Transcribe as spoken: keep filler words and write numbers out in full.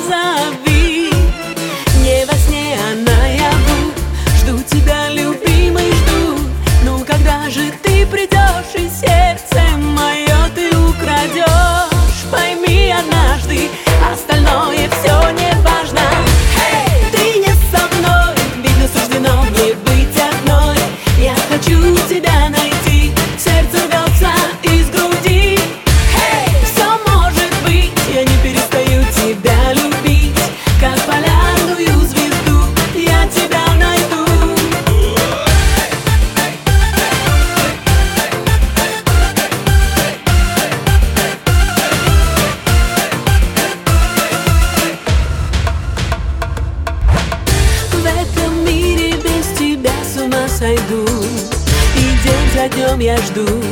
позови. Не во сне, а наяву. Жду тебя, любимый, жду. Ну когда же ты придешь и сердце мое ты украдешь? Пойми однажды, остальное все не важно. Hey! Ты не со мной, видно суждено мне быть одной. Я хочу тебя найти, сердце рвется из груди. Hey! Все может быть, я не перестаю тебя любить. Как полярную звезду я тебя найду. В этом мире без тебя с ума сойду, и день за днем я жду